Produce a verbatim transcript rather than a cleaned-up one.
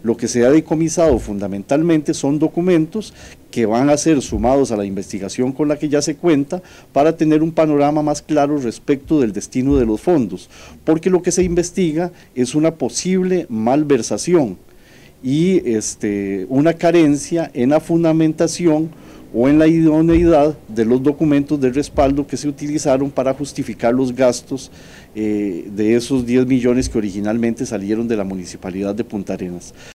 Lo que se ha decomisado fundamentalmente son documentos que van a ser sumados a la investigación con la que ya se cuenta para tener un panorama más claro respecto del destino de los fondos, porque lo que se investiga es una posible malversación y este, una carencia en la fundamentación o en la idoneidad de los documentos de respaldo que se utilizaron para justificar los gastos eh, de esos diez millones que originalmente salieron de la Municipalidad de Punta Arenas.